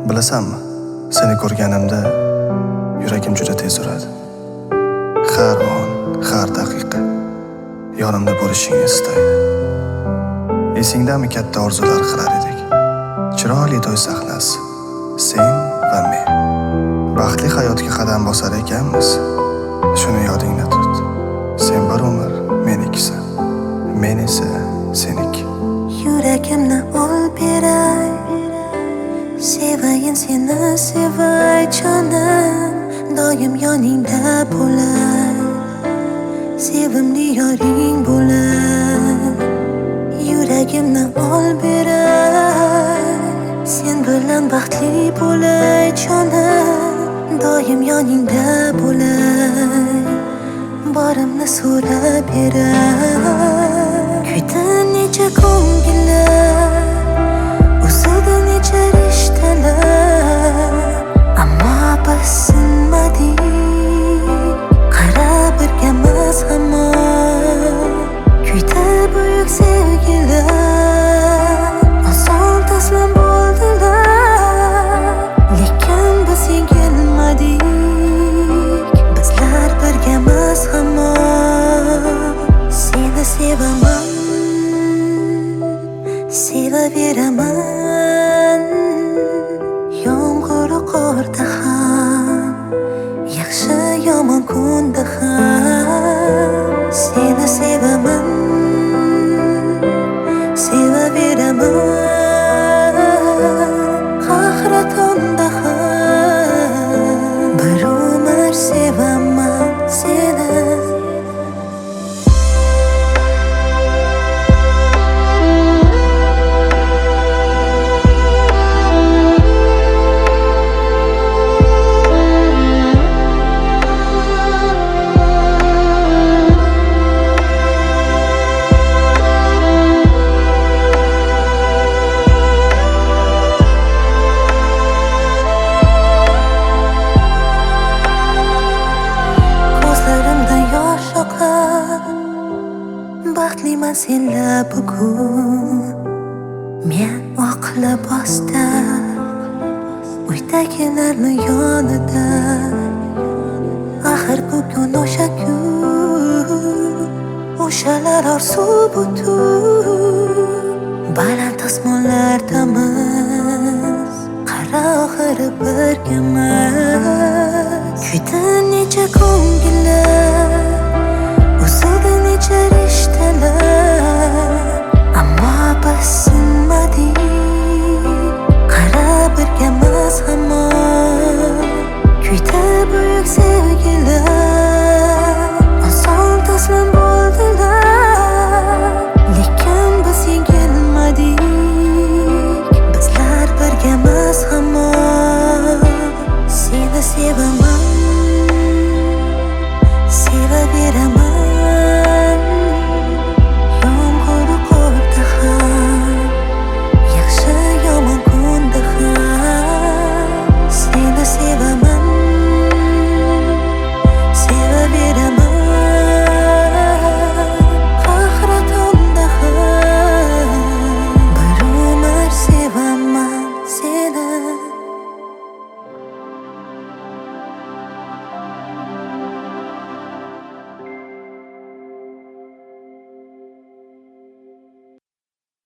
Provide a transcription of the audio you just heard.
Bilasanmi, seni ko'rganimda yuragim juda tez uradi. Har on, har daqiqa yonimda bo'lishingni istaydi. Esingdami katta orzular qilar edik? Chiroyli to'y sahnasi, sen va men. Baxtli hayotga qadam bosar ekanmiz. Shuni yodingda tut. Sen bir umr menikisan, men esa seniki. Yuragimni ol beray, sevayin seni sevay jonim, doim yoningda bo'lay, sevimli yoring bo'lay. Yuragimni ol beray, sen bilan baxtli bo'lay jonim, doim yoningda bo'lay, borimni so'rab beray. Kuydi necha ko'ngillar, uzildi necha rishtalar, ammo biz sinmadik, qara birgamiz hamon. Kuydi buyuk sevgilar, oson taslim bo'ldilar, lekin biz yengilmadik, bizlar birgamiz hamon. Seni sevaman, sevaveraman, yomg'ir qorda ham, yaxshi yomon kunda ham. Seni sevaman, sevaveraman, qahratonda ham, bir umr sevaman seni. Baxtliman senla bugun, men oq libosda, uydagilarni yonida. Axir bugun o'sha kun, o'shalar orzu butun, baland osmonlardamiz, qara oxiri birgamiz. Kuydi necha ko'ngillar,